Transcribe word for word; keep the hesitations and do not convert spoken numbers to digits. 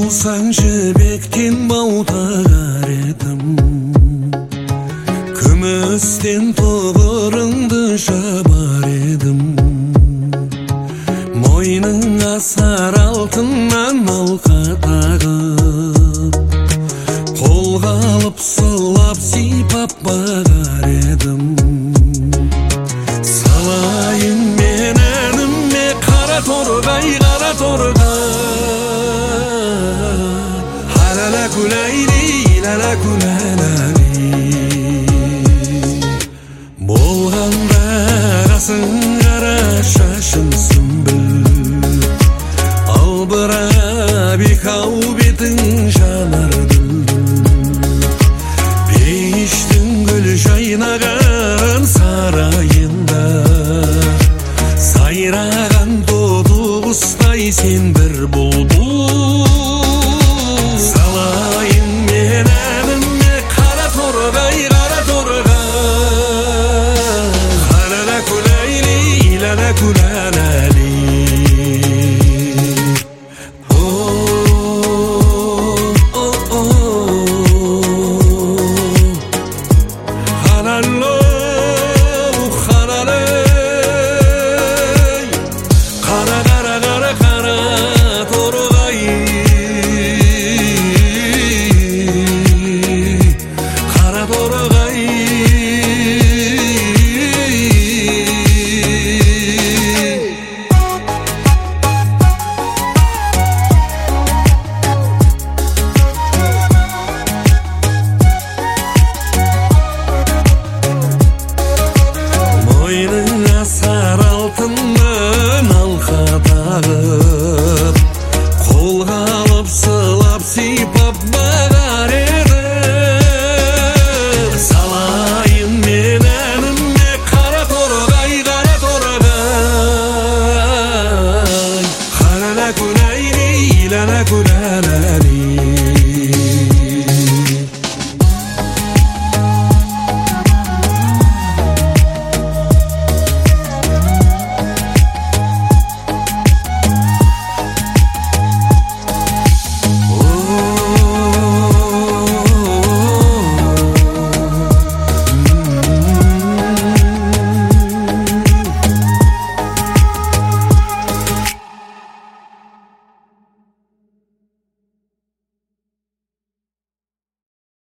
болсаң жібектен баутағар едім, күмістен тобырыңды жабар едім. Мойның асар алтыннан алқа тағып, қолға алып сылап сипап бағар едім. Салайын мен әніме қара торғай, қара торғай. Халала күләйли, лала күләләли. Болғанда қасың қара шашын сүмбіл, албырап екау бетің жанар дүлдүл. Пештің гүл жайнаған сарайында, сайраған тоты құстай сен бір бұлбұл. Салайын мен әніме қара торғай, қара торғай. Халала күләйли, лала күләләли. Мойның асар алтыннан алқа тағып,